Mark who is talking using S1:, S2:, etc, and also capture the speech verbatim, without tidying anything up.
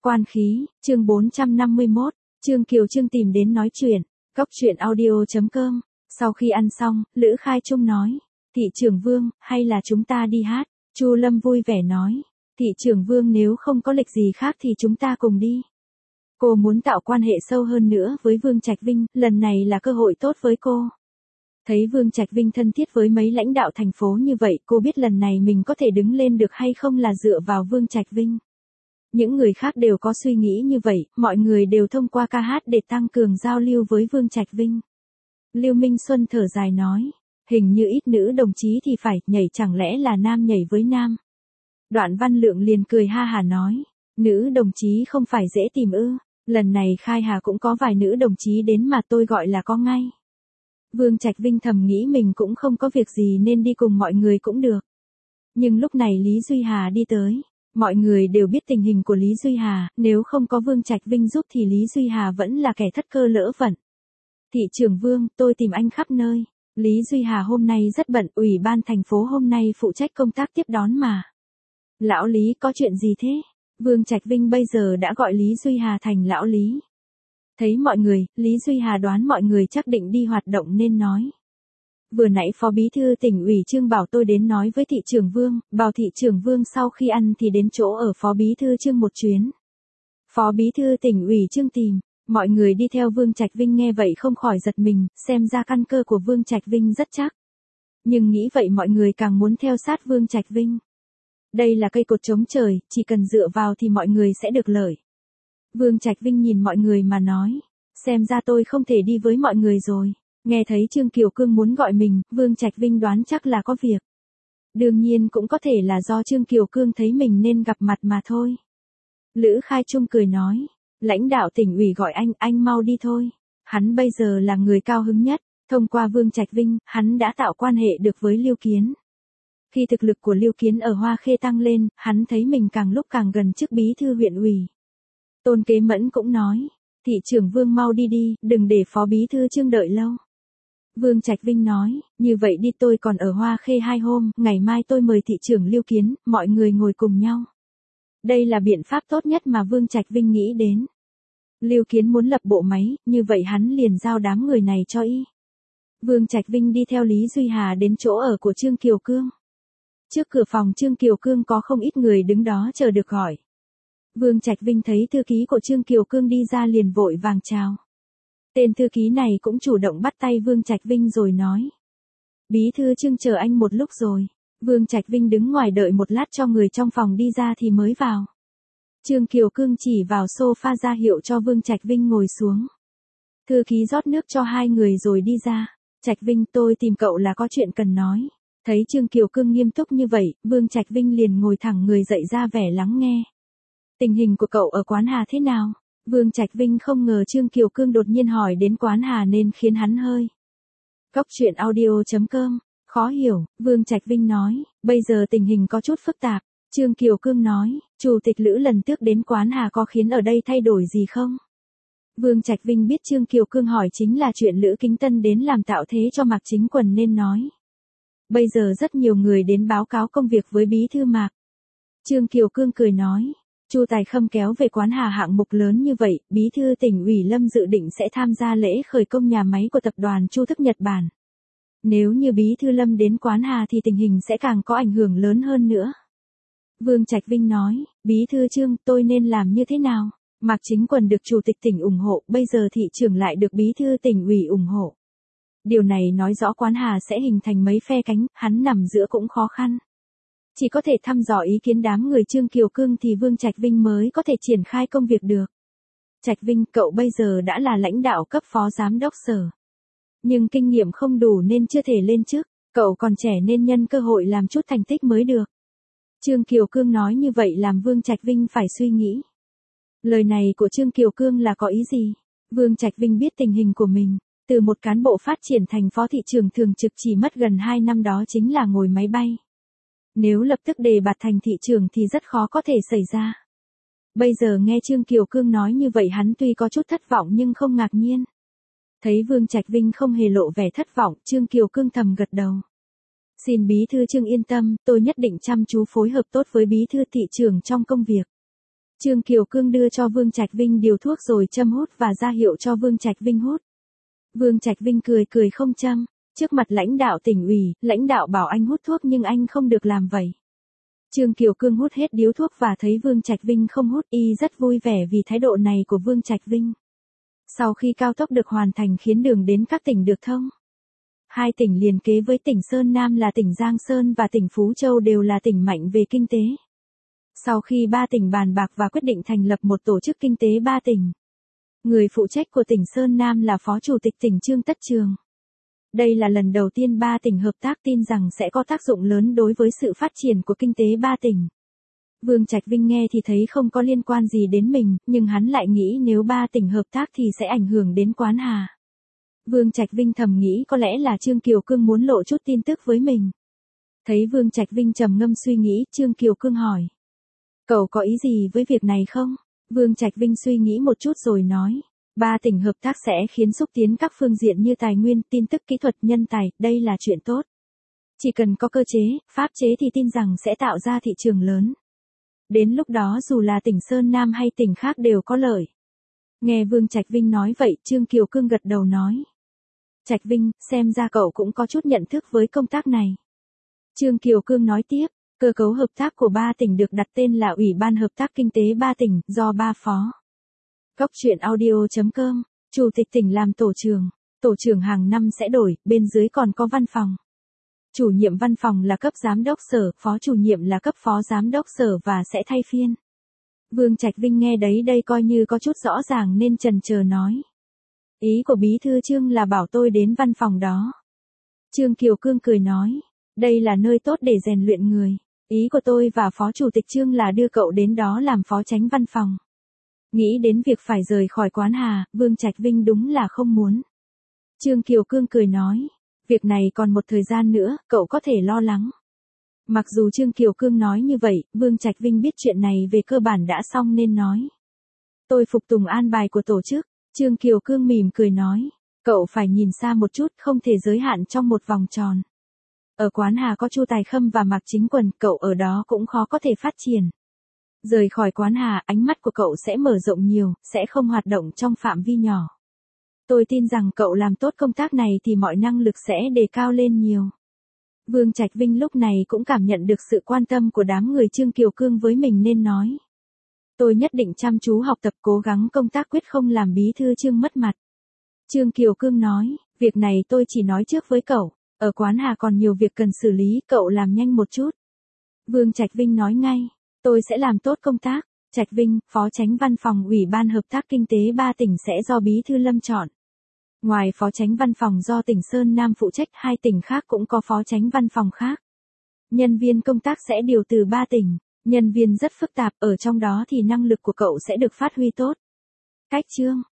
S1: Quan khí, chương bốn trăm năm mươi mốt, Trương Kiều Trương tìm đến nói chuyện, Cốc truyện audio chấm com. Sau khi ăn xong, Lữ Khai Trung nói, thị trưởng Vương, hay là chúng ta đi hát? Chu Lâm vui vẻ nói, thị trưởng Vương nếu không có lịch gì khác thì chúng ta cùng đi. Cô muốn tạo quan hệ sâu hơn nữa với Vương Trạch Vinh, lần này là cơ hội tốt với cô. Thấy Vương Trạch Vinh thân thiết với mấy lãnh đạo thành phố như vậy, cô biết lần này mình có thể đứng lên được hay không là dựa vào Vương Trạch Vinh. Những người khác đều có suy nghĩ như vậy, mọi người đều thông qua ca hát để tăng cường giao lưu với Vương Trạch Vinh. Lưu Minh Xuân thở dài nói, hình như ít nữ đồng chí thì phải, nhảy chẳng lẽ là nam nhảy với nam. Đoạn Văn Lượng liền cười ha hà nói, nữ đồng chí không phải dễ tìm ư, lần này Khai Hà cũng có vài nữ đồng chí đến mà tôi gọi là có ngay. Vương Trạch Vinh thầm nghĩ mình cũng không có việc gì nên đi cùng mọi người cũng được. Nhưng lúc này Lý Duy Hà đi tới. Mọi người đều biết tình hình của Lý Duy Hà, nếu không có Vương Trạch Vinh giúp thì Lý Duy Hà vẫn là kẻ thất cơ lỡ vận. Thị trưởng Vương, tôi tìm anh khắp nơi. Lý Duy Hà hôm nay rất bận, ủy ban thành phố hôm nay phụ trách công tác tiếp đón mà. Lão Lý có chuyện gì thế? Vương Trạch Vinh bây giờ đã gọi Lý Duy Hà thành Lão Lý. Thấy mọi người, Lý Duy Hà đoán mọi người chắc định đi hoạt động nên nói. Vừa nãy Phó Bí thư tỉnh ủy Trương bảo tôi đến nói với thị trưởng Vương, bảo thị trưởng Vương sau khi ăn thì đến chỗ ở Phó Bí thư Trương một chuyến. Phó Bí thư tỉnh ủy Trương tìm, mọi người đi theo Vương Trạch Vinh nghe vậy không khỏi giật mình, xem ra căn cơ của Vương Trạch Vinh rất chắc. Nhưng nghĩ vậy mọi người càng muốn theo sát Vương Trạch Vinh. Đây là cây cột chống trời, chỉ cần dựa vào thì mọi người sẽ được lợi. Vương Trạch Vinh nhìn mọi người mà nói, xem ra tôi không thể đi với mọi người rồi. Nghe thấy Trương Kiều Cương muốn gọi mình, Vương Trạch Vinh đoán chắc là có việc. Đương nhiên cũng có thể là do Trương Kiều Cương thấy mình nên gặp mặt mà thôi. Lữ Khai Trung cười nói, lãnh đạo tỉnh ủy gọi anh, anh mau đi thôi. Hắn bây giờ là người cao hứng nhất, thông qua Vương Trạch Vinh, hắn đã tạo quan hệ được với Lưu Kiến. Khi thực lực của Lưu Kiến ở Hoa Khê tăng lên, hắn thấy mình càng lúc càng gần chức bí thư huyện ủy. Tôn Kế Mẫn cũng nói, thị trưởng Vương mau đi đi, đừng để Phó Bí thư Trương đợi lâu. Vương Trạch Vinh nói, như vậy đi tôi còn ở Hoa Khê hai hôm, ngày mai tôi mời thị trưởng Lưu Kiến, mọi người ngồi cùng nhau. Đây là biện pháp tốt nhất mà Vương Trạch Vinh nghĩ đến. Lưu Kiến muốn lập bộ máy, như vậy hắn liền giao đám người này cho y. Vương Trạch Vinh đi theo Lý Duy Hà đến chỗ ở của Trương Kiều Cương. Trước cửa phòng Trương Kiều Cương có không ít người đứng đó chờ được gọi. Vương Trạch Vinh thấy thư ký của Trương Kiều Cương đi ra liền vội vàng chào. Tên thư ký này cũng chủ động bắt tay Vương Trạch Vinh rồi nói. Bí thư Trương chờ anh một lúc rồi. Vương Trạch Vinh đứng ngoài đợi một lát cho người trong phòng đi ra thì mới vào. Trương Kiều Cương chỉ vào sofa ra hiệu cho Vương Trạch Vinh ngồi xuống. Thư ký rót nước cho hai người rồi đi ra. Trạch Vinh, tôi tìm cậu là có chuyện cần nói. Thấy Trương Kiều Cương nghiêm túc như vậy, Vương Trạch Vinh liền ngồi thẳng người dậy ra vẻ lắng nghe. Tình hình của cậu ở Quán Hà thế nào? Vương Trạch Vinh không ngờ Trương Kiều Cương đột nhiên hỏi đến Quán Hà nên khiến hắn hơi. Cốc truyện audio chấm com, khó hiểu, Vương Trạch Vinh nói, bây giờ tình hình có chút phức tạp. Trương Kiều Cương nói, Chủ tịch Lữ lần trước đến Quán Hà có khiến ở đây thay đổi gì không? Vương Trạch Vinh biết Trương Kiều Cương hỏi chính là chuyện Lữ Kính Tân đến làm tạo thế cho Mạc Chính Quần nên nói. Bây giờ rất nhiều người đến báo cáo công việc với Bí thư Mạc. Trương Kiều Cương cười nói. Chu Tài Khâm kéo về Quán Hà hạng mục lớn như vậy, Bí thư tỉnh ủy Lâm dự định sẽ tham gia lễ khởi công nhà máy của tập đoàn Chu Thức Nhật Bản. Nếu như Bí thư Lâm đến Quán Hà thì tình hình sẽ càng có ảnh hưởng lớn hơn nữa. Vương Trạch Vinh nói, Bí thư Trương, tôi nên làm như thế nào? Mạc Chính Quần được Chủ tịch tỉnh ủng hộ, bây giờ thị trưởng lại được Bí thư tỉnh ủy ủng hộ. Điều này nói rõ Quán Hà sẽ hình thành mấy phe cánh, hắn nằm giữa cũng khó khăn. Chỉ có thể thăm dò ý kiến đám người Trương Kiều Cương thì Vương Trạch Vinh mới có thể triển khai công việc được. Trạch Vinh, cậu bây giờ đã là lãnh đạo cấp phó giám đốc sở. Nhưng kinh nghiệm không đủ nên chưa thể lên chức, cậu còn trẻ nên nhân cơ hội làm chút thành tích mới được. Trương Kiều Cương nói như vậy làm Vương Trạch Vinh phải suy nghĩ. Lời này của Trương Kiều Cương là có ý gì? Vương Trạch Vinh biết tình hình của mình, từ một cán bộ phát triển thành phó thị trưởng thường trực chỉ mất gần hai năm đó chính là ngồi máy bay. Nếu lập tức đề bạt thành thị trưởng thì rất khó có thể xảy ra. Bây giờ nghe Trương Kiều Cương nói như vậy hắn tuy có chút thất vọng nhưng không ngạc nhiên. Thấy Vương Trạch Vinh không hề lộ vẻ thất vọng, Trương Kiều Cương thầm gật đầu. Xin Bí thư Trương yên tâm, tôi nhất định chăm chú phối hợp tốt với Bí thư thị trưởng trong công việc. Trương Kiều Cương đưa cho Vương Trạch Vinh điều thuốc rồi châm hút và ra hiệu cho Vương Trạch Vinh hút. Vương Trạch Vinh cười cười không châm. Trước mặt lãnh đạo tỉnh ủy, lãnh đạo bảo anh hút thuốc nhưng anh không được làm vậy. Trương Kiều Cương hút hết điếu thuốc và thấy Vương Trạch Vinh không hút, y rất vui vẻ vì thái độ này của Vương Trạch Vinh. Sau khi cao tốc được hoàn thành khiến đường đến các tỉnh được thông. Hai tỉnh liền kế với tỉnh Sơn Nam là tỉnh Giang Sơn và tỉnh Phú Châu đều là tỉnh mạnh về kinh tế. Sau khi ba tỉnh bàn bạc và quyết định thành lập một tổ chức kinh tế ba tỉnh. Người phụ trách của tỉnh Sơn Nam là Phó Chủ tịch tỉnh Trương Tất Trường. Đây là lần đầu tiên ba tỉnh hợp tác, tin rằng sẽ có tác dụng lớn đối với sự phát triển của kinh tế ba tỉnh. Vương Trạch Vinh nghe thì thấy không có liên quan gì đến mình, nhưng hắn lại nghĩ nếu ba tỉnh hợp tác thì sẽ ảnh hưởng đến Quán Hà. Vương Trạch Vinh thầm nghĩ có lẽ là Trương Kiều Cương muốn lộ chút tin tức với mình. Thấy Vương Trạch Vinh trầm ngâm suy nghĩ, Trương Kiều Cương hỏi. Cậu có ý gì với việc này không? Vương Trạch Vinh suy nghĩ một chút rồi nói. Ba tỉnh hợp tác sẽ khiến xúc tiến các phương diện như tài nguyên, tin tức kỹ thuật, nhân tài, đây là chuyện tốt. Chỉ cần có cơ chế, pháp chế thì tin rằng sẽ tạo ra thị trường lớn. Đến lúc đó dù là tỉnh Sơn Nam hay tỉnh khác đều có lợi. Nghe Vương Trạch Vinh nói vậy, Trương Kiều Cương gật đầu nói. Trạch Vinh, xem ra cậu cũng có chút nhận thức với công tác này. Trương Kiều Cương nói tiếp, cơ cấu hợp tác của ba tỉnh được đặt tên là Ủy ban Hợp tác Kinh tế ba tỉnh, do ba phó. Góc truyện audio chấm com, Chủ tịch tỉnh làm tổ trưởng, tổ trưởng hàng năm sẽ đổi, bên dưới còn có văn phòng. Chủ nhiệm văn phòng là cấp giám đốc sở, phó chủ nhiệm là cấp phó giám đốc sở và sẽ thay phiên. Vương Trạch Vinh nghe đấy đây coi như có chút rõ ràng nên chần chờ nói. Ý của bí thư Trương là bảo tôi đến văn phòng đó. Trương Kiều Cương cười nói, đây là nơi tốt để rèn luyện người. Ý của tôi và phó chủ tịch Trương là đưa cậu đến đó làm phó chánh văn phòng. Nghĩ đến việc phải rời khỏi Quán Hà, Vương Trạch Vinh đúng là không muốn. Trương Kiều Cương cười nói, việc này còn một thời gian nữa, cậu có thể lo lắng. Mặc dù Trương Kiều Cương nói như vậy, Vương Trạch Vinh biết chuyện này về cơ bản đã xong nên nói. Tôi phục tùng an bài của tổ chức. Trương Kiều Cương mỉm cười nói, cậu phải nhìn xa một chút, không thể giới hạn trong một vòng tròn. Ở Quán Hà có Chu Tài Khâm và Mạc Chính Quần, cậu ở đó cũng khó có thể phát triển. Rời khỏi Quán Hà, ánh mắt của cậu sẽ mở rộng nhiều, sẽ không hoạt động trong phạm vi nhỏ. Tôi tin rằng cậu làm tốt công tác này thì mọi năng lực sẽ đề cao lên nhiều. Vương Trạch Vinh lúc này cũng cảm nhận được sự quan tâm của đám người Trương Kiều Cương với mình nên nói. Tôi nhất định chăm chú học tập, cố gắng công tác, quyết không làm bí thư Trương mất mặt. Trương Kiều Cương nói, việc này tôi chỉ nói trước với cậu, ở Quán Hà còn nhiều việc cần xử lý, cậu làm nhanh một chút. Vương Trạch Vinh nói ngay, tôi sẽ làm tốt công tác. Trạch Vinh, phó chánh văn phòng Ủy ban Hợp tác Kinh tế ba tỉnh sẽ do bí thư Lâm chọn. Ngoài phó chánh văn phòng do tỉnh Sơn Nam phụ trách, hai tỉnh khác cũng có phó chánh văn phòng khác. Nhân viên công tác sẽ điều từ ba tỉnh. Nhân viên rất phức tạp, ở trong đó thì năng lực của cậu sẽ được phát huy tốt. Cách chương